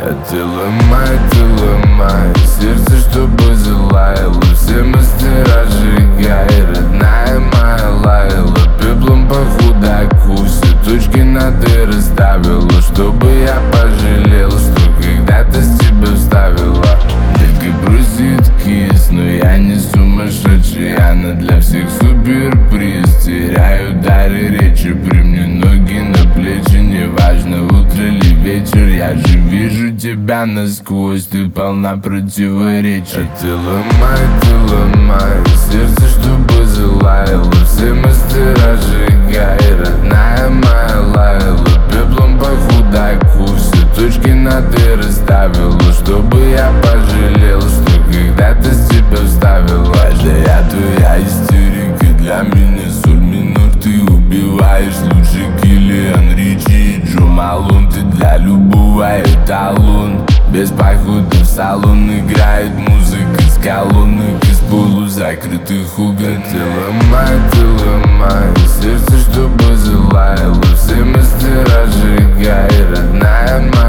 А ты ломай сердце, чтобы залаяло. Все мастера сжигай, родная моя лаяла. Пеплом по худаку все точки над «и» расставила, чтобы я пожалел, что когда-то с тебя вставила. Так и бросит кис, но я не сумасшедший. Она для всех суперприз. Теряю дар и речи, при мне ноги на плечи. Неважно, утро или вечер, я же вижу тебя насквозь. Ты полна противоречий. А ты ломай сердце, чтобы залаяло. Все мастера сжигай, родная моя лаяла. Пеплом по худаку все точки над «и» расставила, чтобы я пожалел, что когда-то с тебя вставила. Да я твоя истерика, для меня соль минор. Ты убиваешь лучше Киллиан Ричи и Джо Малон. Ты для любого эталон. Без похода в салон играет музыка с колонок из полузакрытых окон. Ты ломай сердце, чтобы залаяло. Все мастера сжигай, родная моя